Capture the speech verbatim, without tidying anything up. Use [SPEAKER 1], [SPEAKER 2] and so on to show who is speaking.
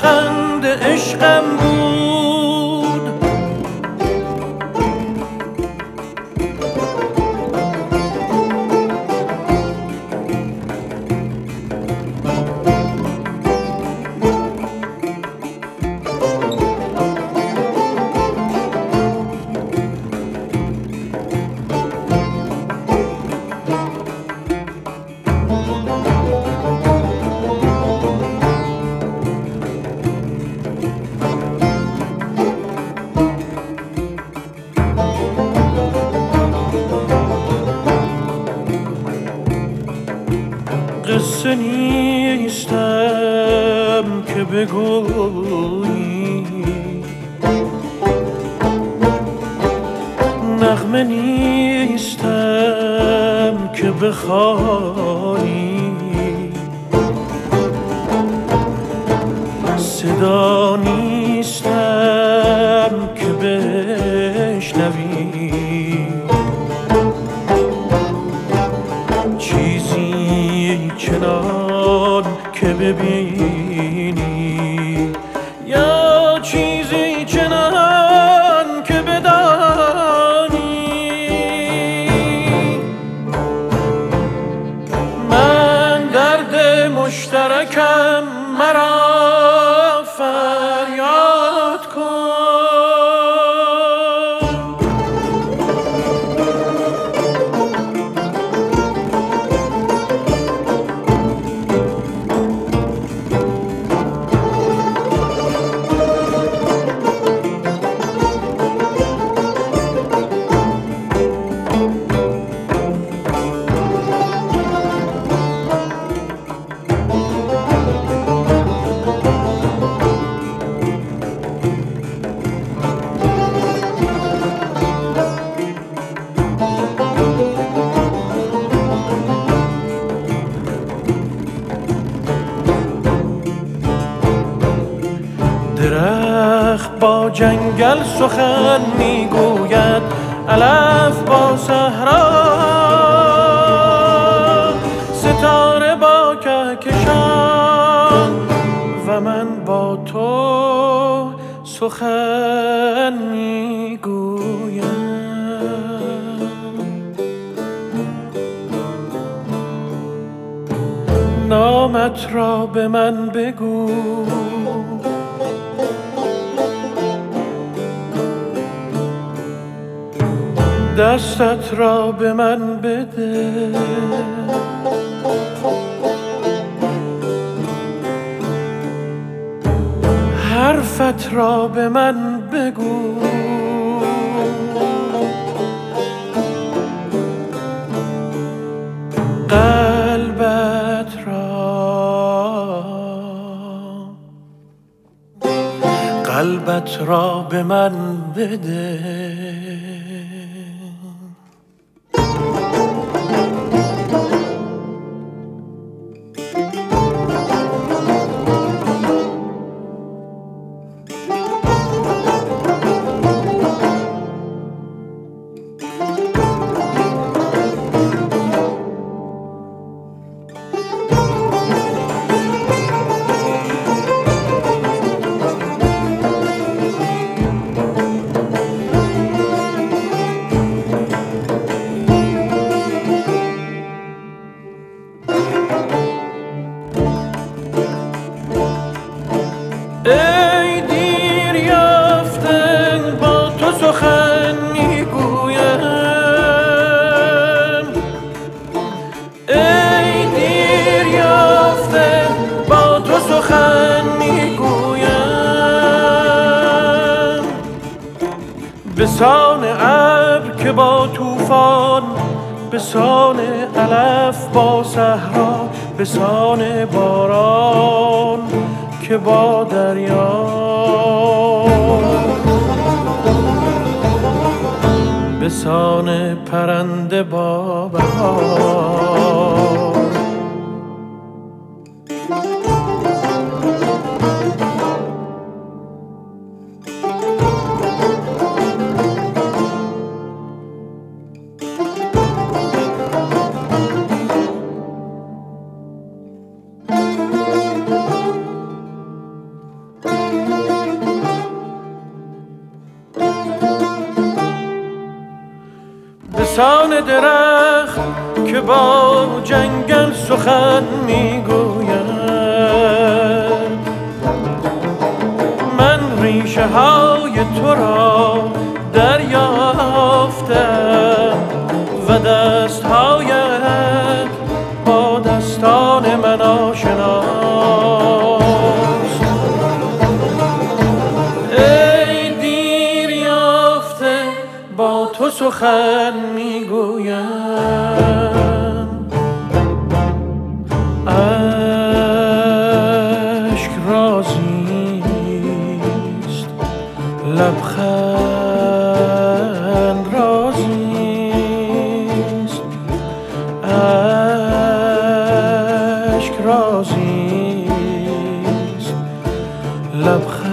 [SPEAKER 1] لبخند عشقم بود. قصه نیستم که بگویی، نغمه نیستم که بخوانی، صدا نیستم که بشنوی، چیزی چنان که ببینی یا چیزی چنان که بدانی. من درد مشترکم، مرا فریاد کن. درخت با جنگل سخن میگوید، علف با صحرا، ستاره با کهکشان و من با تو سخن میگویم. نامت را به من بگو، دستت را به من بده، حرفت را به من بگو، قلبت را قلبت را به من بده. ای دیر یافته با تو سخن میگویم، ای دیر یافته با تو سخن میگویم. بسان ابر که با طوفان، بسان علف با صحرا، بسان باران که با دریا، بسان پرنده با بهار. بسان درخت که با جنگل سخن میگوید. من ریشه های تو را دریافتم و دست هایت با دستان من آشناست. ای دیر یافته با تو سخن میگویم، اشک رازیست لبخند رازیست، اشک رازیست لبخند